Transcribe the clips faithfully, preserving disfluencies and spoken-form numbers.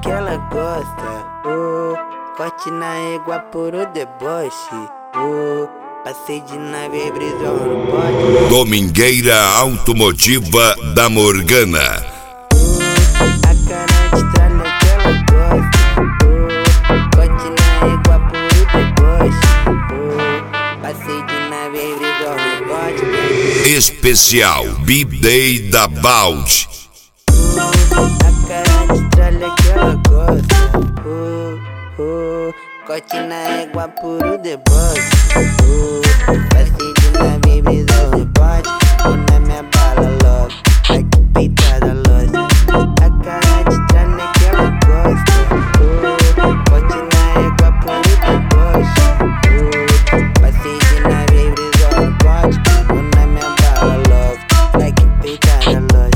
que ela gosta. Oh, corte na égua por o deboche. Oh, passei de nave brisou no pote. Domingueira Automotiva da Morgana. Oh, a cara de tralha que ela gosta. Oh, corte na égua por o deboche. Oh, passei de nave brisou no pote. Especial B-Day da Balde. A cara de tralha que ela gosta. Oh, oh, corte na égua por o deboche. Oh, passei de nave brisou no pote. Vou na minha bala logo, vai que peitada loja. A cara de tralha que ela gosta. Oh, corte na égua por o deboche. Oh, passei de nave brisou no pote. Vou na minha bala logo, vai que peitada loja.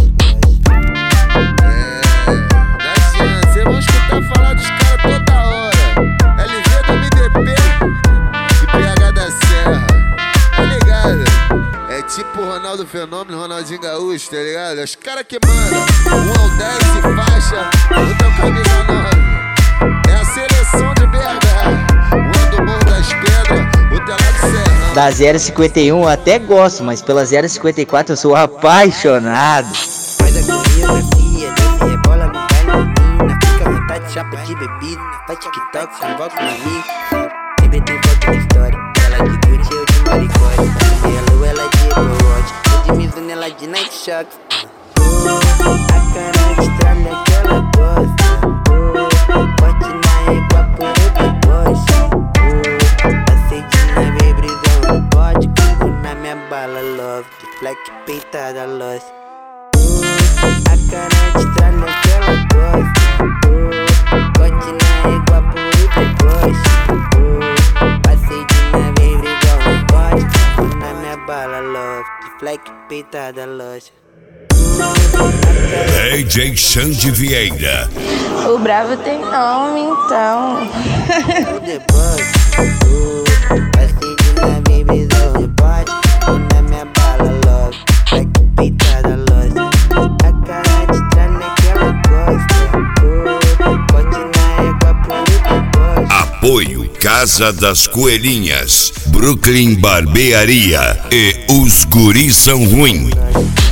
Vamos escutar falar dos caras toda hora. L V do M D P e P H da Serra, tá ligado? É tipo Ronaldo Fenômeno, Ronaldinho Gaúcho, tá ligado? É os caras que mandam um ao dez e faixa, outra camisa nove. É a seleção de B H, um do Morro das Pedras, outro é lá de Serra. Da zero cinquenta e um até gosto, mas pela zero cinquenta e quatro eu sou apaixonado. Faz a coreografia, desce rebola no baile menina. Fica à vontade, chapa de bebida. Faz TikTok, convoca um amigo. Sempre tem foto na história. Ela de Gucci, eu de maricóide. Yellow, ela de Apple Watch. Eu de Mizuno, ela de Night Shock. Oh, a cara de tralha que ela gosta. Oh, corte na égua por o deboche. Oh, passei de nave brisou no pote. Vou na minha bala love, de flex peitada loja. A cara de tralha que ela gosta. Oh, corte na égua por o deboche. Oh, passei de nave brisou no pote. Vou na minha bala love, de flex peitada loja. D J Xande Vieira. O bravo tem nome, então. O deboche. Oh, passei de nave brisou no pote. Vou na minha bala love, flex peitada loja. A cara de tralha que ela gosta. Oh, corte na égua por o deboche. Apoio Casa das Coelhinhas, Brooklyn Barbearia e Os Guris São Ruim.